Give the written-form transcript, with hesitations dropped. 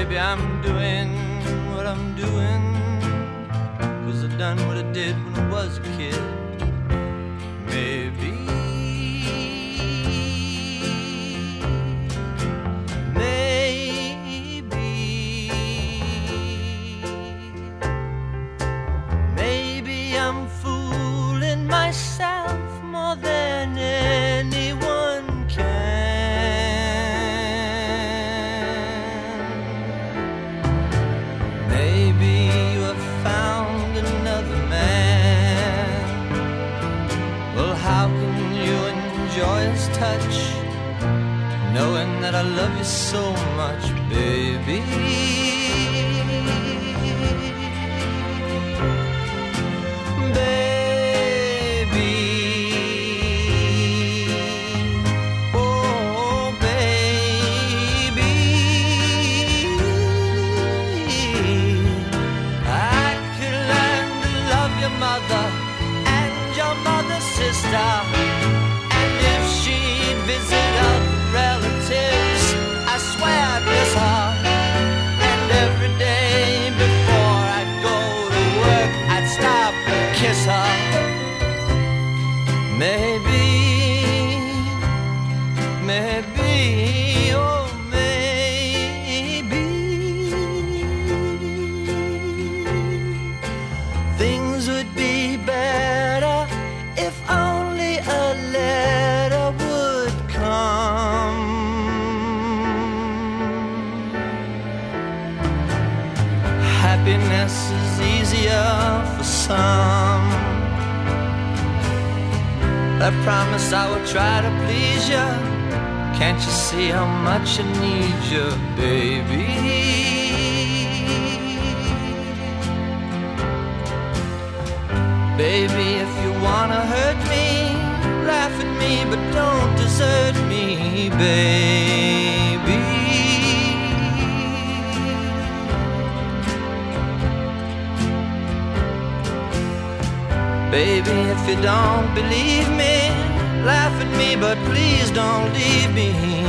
maybe I'm doing what I'm doing 'cause I done what I did when I was a kid. Maybe I'm fooling myself more than anyone can. Maybe you have found another man. Well, how can you enjoy his touch, knowing that I love you so much, baby? And if she'd visit other relatives, I swear I'd miss her. And every day before I'd go to work, I'd stop and kiss her. Maybe, oh maybe things would be better if only a letter would come. Happiness is easier for some. I promise I will try to please you. Can't you see how much I need you, baby? Baby, if you wanna hurt me, laugh at me, but don't desert me, baby. Baby, if you don't believe me, laugh at me, but please don't leave me.